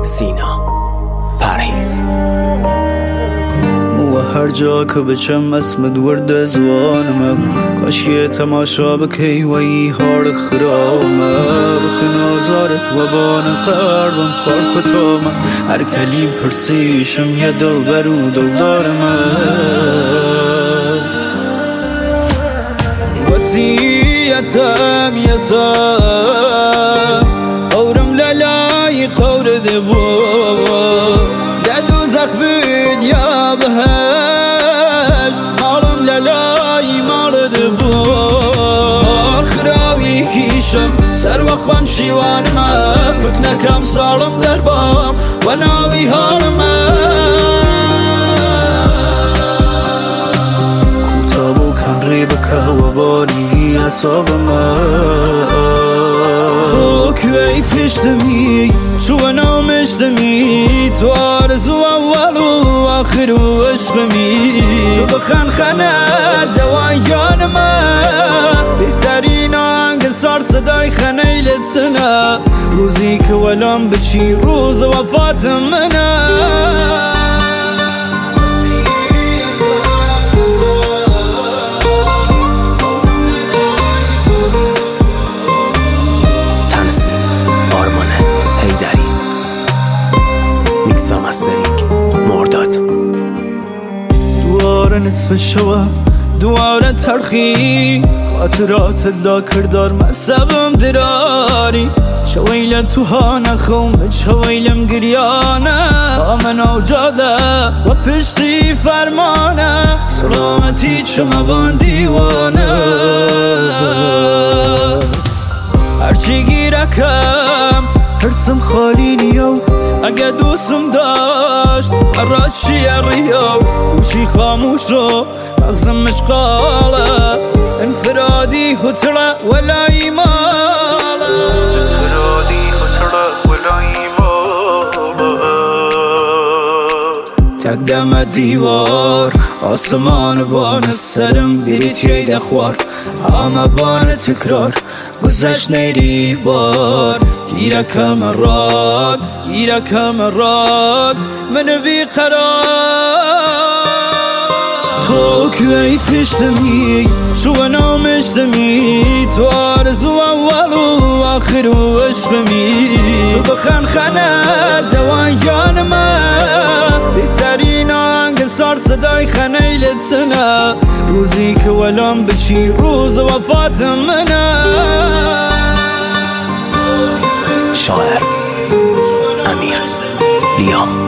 سینا پرهیز هر جا که بچم اسمت ورد زوانم کاش یه تماشا بکی و ای هار خرامه رخ نازارت و بان قربم خار کتامه هر کلیم پرسیشم یه دل برو دل دارمه وسیعتم یسام قورم للای قور دبو دو زخ بید یا بهشت مالم للای مارد بود آخراوی کیشم سر و خوام شیوانم فکر نکم سالم در بام و ناوی حالم کوتابو کم ریبکه و بانی اصابم کوی پشتمی شو نامشتمی تو آرزو اول و آخر و عشقمی تو بخن خنه دوان یانم بهترین آنگ سار صدای خنه لتنه روزی که ولام بچی روز وفات منه مسترینگ مرداد دوار نصف شوه دوار ترخی خاطرات لا کردار مصبم دراری شویل تو ها نخوم شویلم گریانه آمن اوجاده و پشتی فرمانه سلامتی چما بان دیوانه هرچی گیرکم هرسم خالی نیو اگه دوستم داشت مرات شیریو گوشی خاموشو مغزم مشغاله انفرادی هتره ولا ایماله انفرادی هتره ولا ایماله تقدم دیوار آسمان بان سرم گریت یه خوار همه بان تکرار گذشت نیری بار گیرک مراد من بی قرار تو کوی پشتمی شو نامشتمی تو آرزو اول و آخر و عشقمی تو بخن خنه دوان یانم بهترین آنگ سار صدای خنه لتنه روزی که ولام بچی روز وفات منه شاعر امیر لیام